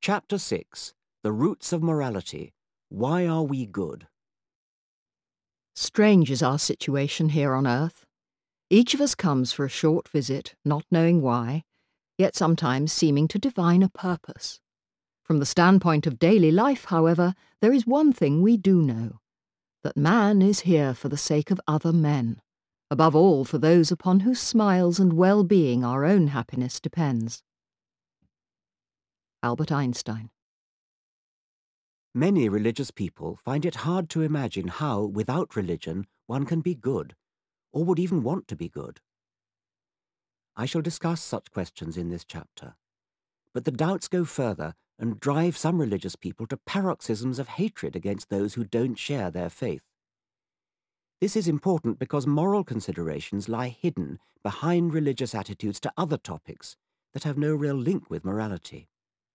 Chapter 6. The Roots of Morality. Why are we good? Strange is our situation here on earth. Each of us comes for a short visit, not knowing why, yet sometimes seeming to divine a purpose. From the standpoint of daily life, however, there is one thing we do know, that man is here for the sake of other men, above all for those upon whose smiles and well-being our own happiness depends. Albert Einstein. Many religious people find it hard to imagine how, without religion, one can be good, or would even want to be good. I shall discuss such questions in this chapter, but the doubts go further and drive some religious people to paroxysms of hatred against those who don't share their faith. This is important because moral considerations lie hidden behind religious attitudes to other topics that have no real link with morality.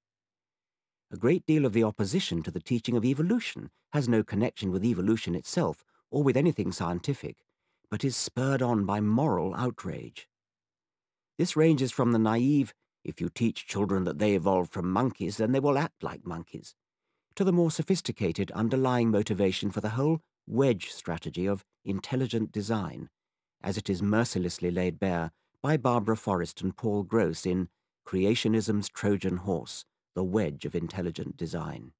A great deal of the opposition to the teaching of evolution has no connection with evolution itself or with anything scientific, but is spurred on by moral outrage. This ranges from the naive, if you teach children that they evolved from monkeys, then they will act like monkeys, to the more sophisticated underlying motivation for the whole wedge strategy of intelligent design, as it is mercilessly laid bare by Barbara Forrest and Paul Gross in Creationism's Trojan Horse, The Wedge of Intelligent Design.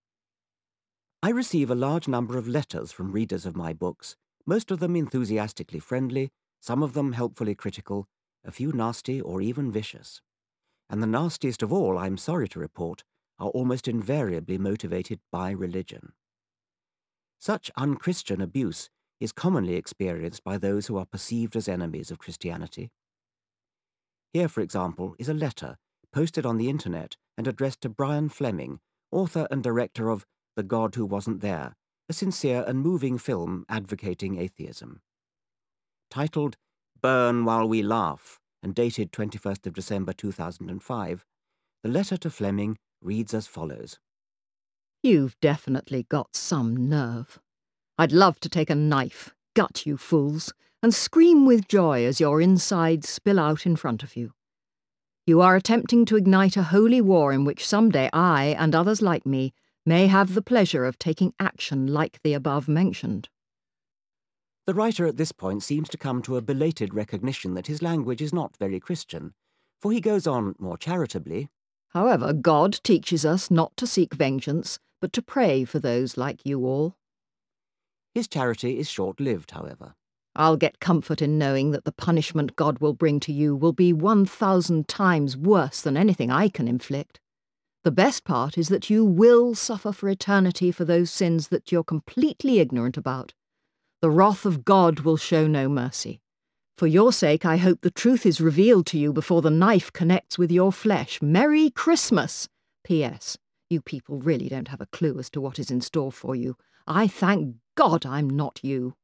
I receive a large number of letters from readers of my books, most of them enthusiastically friendly, some of them helpfully critical, a few nasty or even vicious. And the nastiest of all, I'm sorry to report, are almost invariably motivated by religion. Such unchristian abuse is commonly experienced by those who are perceived as enemies of Christianity. Here, for example, is a letter posted on the internet and addressed to Brian Fleming, author and director of The God Who Wasn't There, a sincere and moving film advocating atheism. Titled Burn While We Laugh and dated 21st of December 2005, the letter to Fleming reads as follows. You've definitely got some nerve. I'd love to take a knife, gut you fools, and scream with joy as your insides spill out in front of you. You are attempting to ignite a holy war in which someday I, and others like me, may have the pleasure of taking action like the above mentioned. The writer at this point seems to come to a belated recognition that his language is not very Christian, for he goes on more charitably. However, God teaches us not to seek vengeance, but to pray for those like you all. His charity is short-lived, however. I'll get comfort in knowing that the punishment God will bring to you will be 1,000 times worse than anything I can inflict. The best part is that you will suffer for eternity for those sins that you're completely ignorant about. The wrath of God will show no mercy. For your sake, I hope the truth is revealed to you before the knife connects with your flesh. Merry Christmas! P.S. You people really don't have a clue as to what is in store for you. I thank God I'm not you.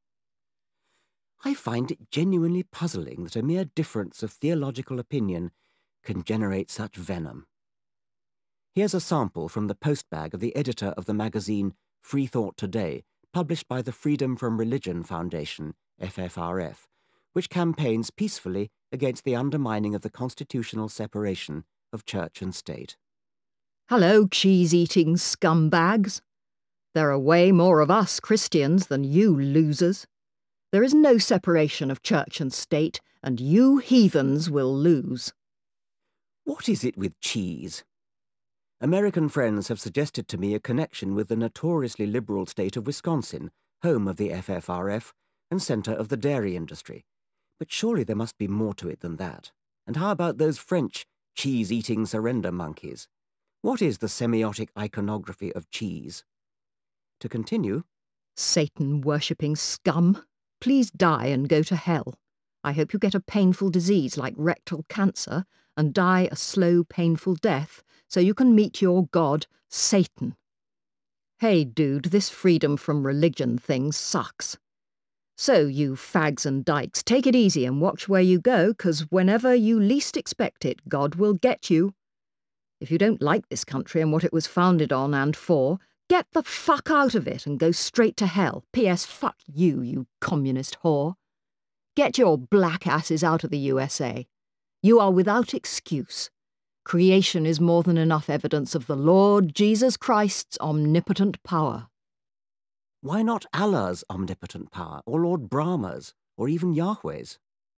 I find it genuinely puzzling that a mere difference of theological opinion can generate such venom. Here's a sample from the postbag of the editor of the magazine Free Thought Today, published by the Freedom from Religion Foundation, FFRF, which campaigns peacefully against the undermining of the constitutional separation of church and state. Hello, cheese-eating scumbags. There are way more of us Christians than you losers. There is no separation of church and state, and you heathens will lose. What is it with cheese? American friends have suggested to me a connection with the notoriously liberal state of Wisconsin, home of the FFRF and centre of the dairy industry. But surely there must be more to it than that. And how about those French cheese-eating surrender monkeys? What is the semiotic iconography of cheese? To continue, Satan-worshipping scum, please die and go to hell. I hope you get a painful disease like rectal cancer and die a slow, painful death so you can meet your god, Satan. Hey, dude, this freedom from religion thing sucks. So, you fags and dykes, take it easy and watch where you go, 'cause whenever you least expect it, God will get you. If you don't like this country and what it was founded on and for, get the fuck out of it and go straight to hell. P.S. Fuck you, you communist whore. Get your black asses out of the USA. You are without excuse. Creation is more than enough evidence of the Lord Jesus Christ's omnipotent power. Why not Allah's omnipotent power, or Lord Brahma's, or even Yahweh's?